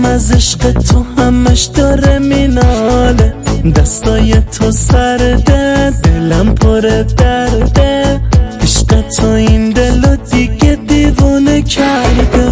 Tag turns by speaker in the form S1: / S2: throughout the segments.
S1: از عشق تو همش داره میناله، دستای تو سرده، دلم پر درده، عشق تو این دلو دیگه دیوونه کرده.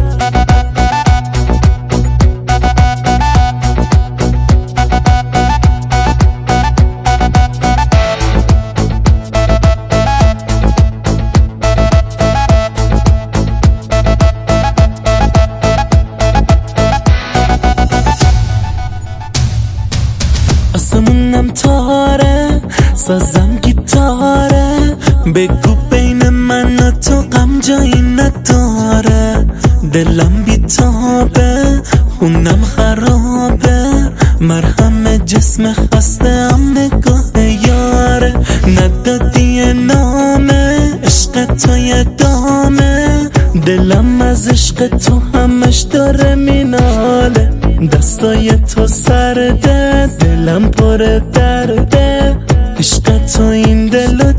S1: آسمونم تاره، سازم گیتاره، بگو بین من و تو غم جایی نداره، دلم بیتابه، خونم خرابه، مرهم جسم خسته ام نگاه یاره، ندادی نامه عشق تو یه دامه، دلم از عشق تو همش داره میناله، دستای تو سرده، دلم پر درده، عشق تو این دلو